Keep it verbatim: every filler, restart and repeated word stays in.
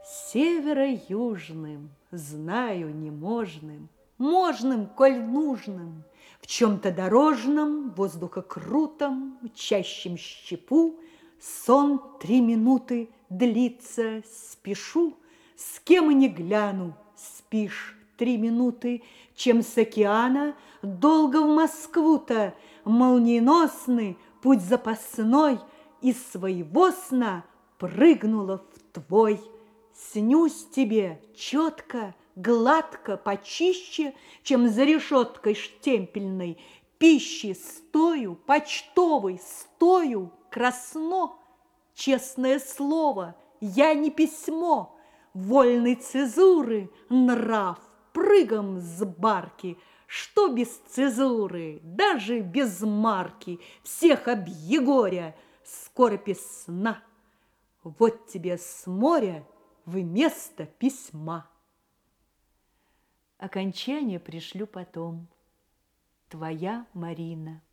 Северо-южным, знаю, неможным, можным, коль нужным, в чем-то дорожном, воздухокрутом, мчащем щепу, сон три минуты длится, спешу, с кем и не гляну, спишь три минуты, чем с океана долго в Москву-то, молниеносный путь запасной, из своего сна прыгнула в твой. Снюсь тебе четко, гладко, почище, чем за решеткой штемпельной. Пищи стою, почтовой стою, красно. Честное слово, я не письмо, вольной цезуры нрав, прыгом с барки. Что без цезуры, даже без марки, всех объегоря, скоропись сна. Вот тебе с моря вместо письма. Окончание пришлю потом. Твоя Марина.